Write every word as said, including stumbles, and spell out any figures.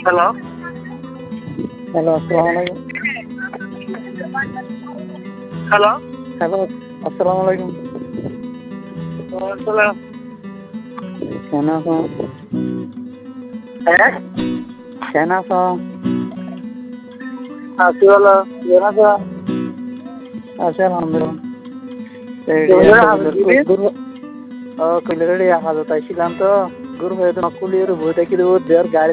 Hello hello আসসালামু আলাইকুম। Hello hello আসসালামু আলাইকুম। আসসালাম। কেমন আছো? হ্যাঁ কেমন আছো? আছি ভালো। কেমন আছো? আছি আলহামদুলিল্লাহ। কেমন আছো দিদি? কইলে হাজত আইছিলাম তো গুরু হয়ে তো কুলিয়ের বইটা কি দেবো দেওয়ার গাড়ি